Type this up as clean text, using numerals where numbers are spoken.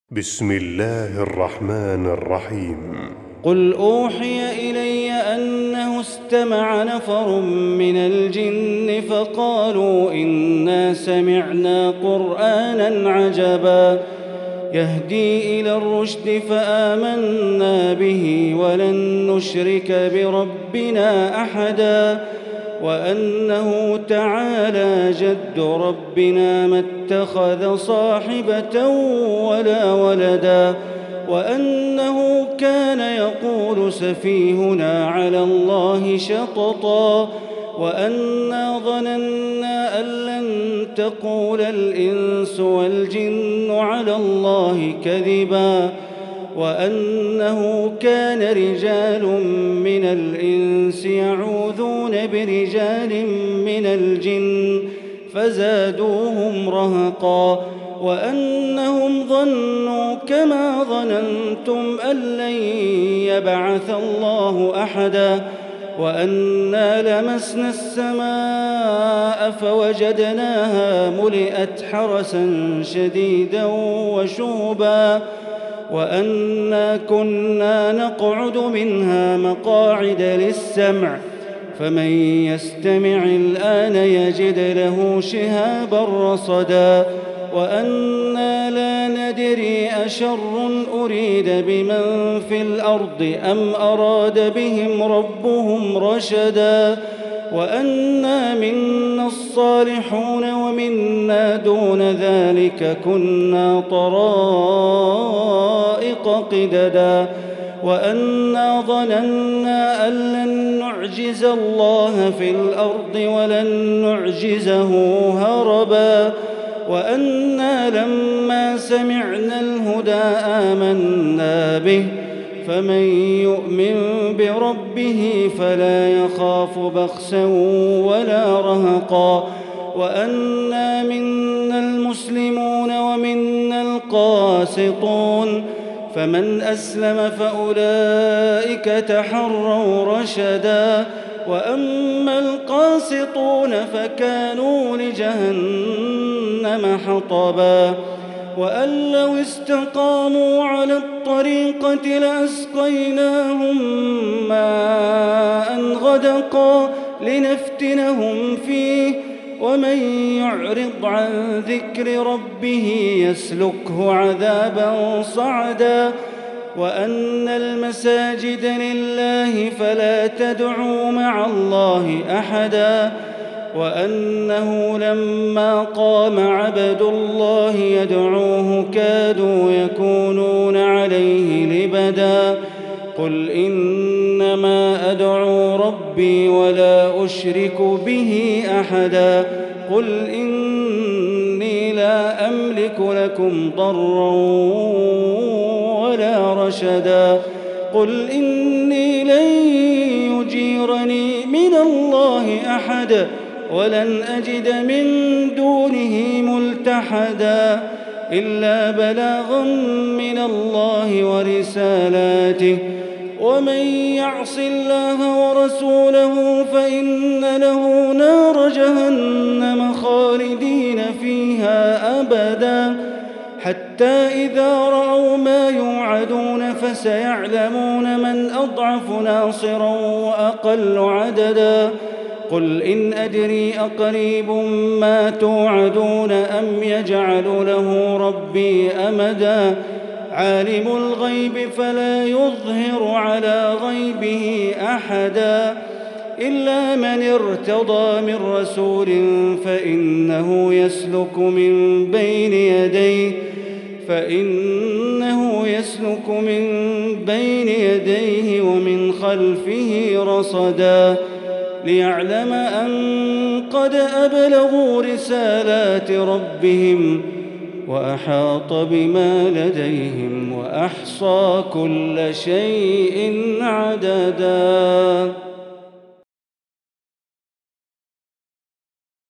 بسم الله الرحمن الرحيم. قل أوحي إلي أنه استمع نفر من الجن فقالوا إنا سمعنا قرآنا عجبا يهدي إلى الرشد فآمنا به ولن نشرك بربنا أحدا وأنه تعالى جد ربنا ما اتخذ صاحبة ولا ولدا وأنه كان يقول سفيهنا على الله شططا وأنا ظننا أن لن تقول الإنس والجن على الله كذبا وأنه كان رجال من الإنس يعوذون برجال من الجن فزادوهم رهقا وأنهم ظنوا كما ظننتم أن لن يبعث الله أحدا وأنا لمسنا السماء فوجدناها ملئت حرسا شديدا وشوبا وأنا كنا نقعد منها مقاعد للسمع فمن يستمع الآن يجد له شهابا رصدا وأنا لا ندري أشر أريد بمن في الأرض أم أراد بهم ربهم رشدا وأنا منا الصالحون ومنا دون ذلك كنا طرائق قددا وأنا ظننا أن لن نعجز الله في الأرض ولن نعجزه هربا وأنا لما سمعنا الهدى آمنا به فمن يؤمن بربه فلا يخاف بخسا ولا رهقا وأنا منا المسلمون ومنا القاسطون فمن أسلم فأولئك تحروا رشدا وأما القاسطون فكانوا لجهنم حطبا وأن لو استقاموا على الطريقة لأسقيناهم ماء غدقا لنفتنهم فيه ومن يعرض عن ذكر ربه يسلكه عذابا صعدا وأن المساجد لله فلا تدعوا مع الله أحدا وأنه لما قام عبد الله يدعوه كادوا يكونون عليه لبدا قل إنما أدعو ربي ولا أشرك به أحدا قل إني لا أملك لكم ضرا ولا رشدا قل إني لن يجيرني من الله أحد ولن أجد من دونه ملتحدا إلا بلاغا من الله ورسالاته ومن يعص الله ورسوله فإن له نار جهنم خالدين فيها أبدا حتى إذا رأوا ما يوعدون فسيعلمون من أضعف ناصرا وأقل عددا قل إن أدري أقريب ما توعدون أم يجعل له ربي أمدا عالم الغيب فلا يظهر على غيبه أحدا إلا من ارتضى من رسول فإنه يسلك من بين يديه ومن خلفه رصدا ليعلم أن قد أبلغوا رسالات ربهم وأحاط بما لديهم وأحصى كل شيء عددا.